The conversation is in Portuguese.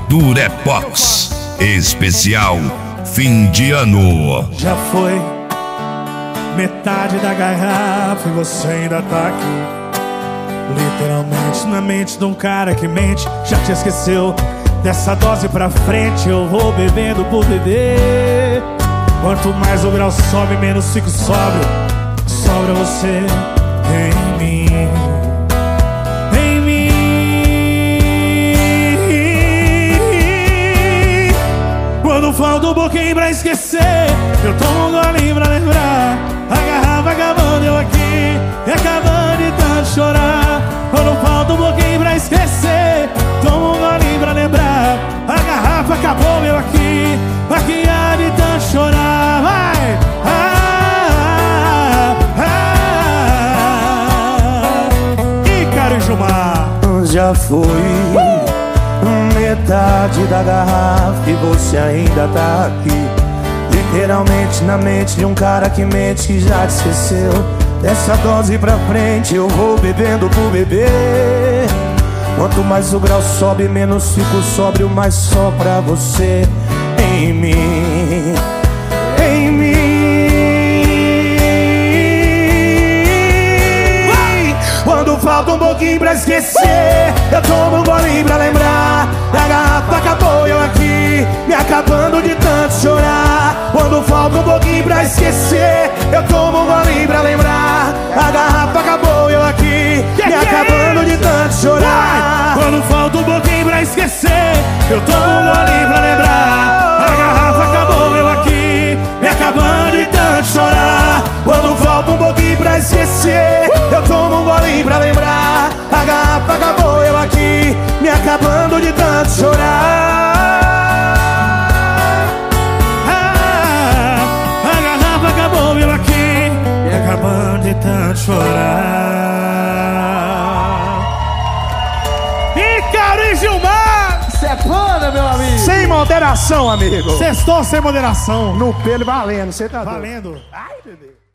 Durepox especial fim de ano. Já foi metade da garrafa e você ainda tá aqui. Literalmente na mente de um cara que mente. Já te esqueceu. Dessa dose pra frente eu vou bebendo por beber. Quanto mais o grau sobe, menos fico sóbrio. Sobra você em mim. Em mim. Quando falta um pouquinho pra esquecer, eu tomo um golinho pra lembrar. A garrafa acabando, eu aqui e acabando de tanto chorar. Quando falta um pouquinho pra esquecer, tomo um golinho pra lembrar. A garrafa acabou, eu aqui há de tanto chorar. Vai! Ícaro e Gilmar. Já foi metade da garrafa e você ainda tá aqui. Literalmente na mente de um cara que mente, que já te esqueceu. Dessa dose pra frente eu vou bebendo por beber. Quanto mais o grau sobe, menos fico sóbrio, mais só pra você em mim. Em mim. Quando falta um pouquinho pra esquecer, eu tomo um golinho pra lembrar. A garrafa acabou, eu aqui me acabando de tanto chorar. Quando falta um pouquinho pra esquecer, eu tomo um golinho pra lembrar. A garrafa acabou, eu aqui me acabando de tanto chorar. Quando falta um pouquinho pra esquecer, eu tomo um golinho pra lembrar. A garrafa acabou, eu aqui me acabando de tanto chorar. Quando falta um pouquinho pra esquecer, eu tomo um golinho pra lembrar. A garrafa acabou, eu aqui me acabando de tanto chorar. A garrafa acabou, eu aqui me acabando de tanto chorar. Ícaro e Gilmar. Isso é panda, meu amigo. Sem moderação, amigo. Sextou sem moderação. No pelo valendo, você tá valendo. Ai, bebê.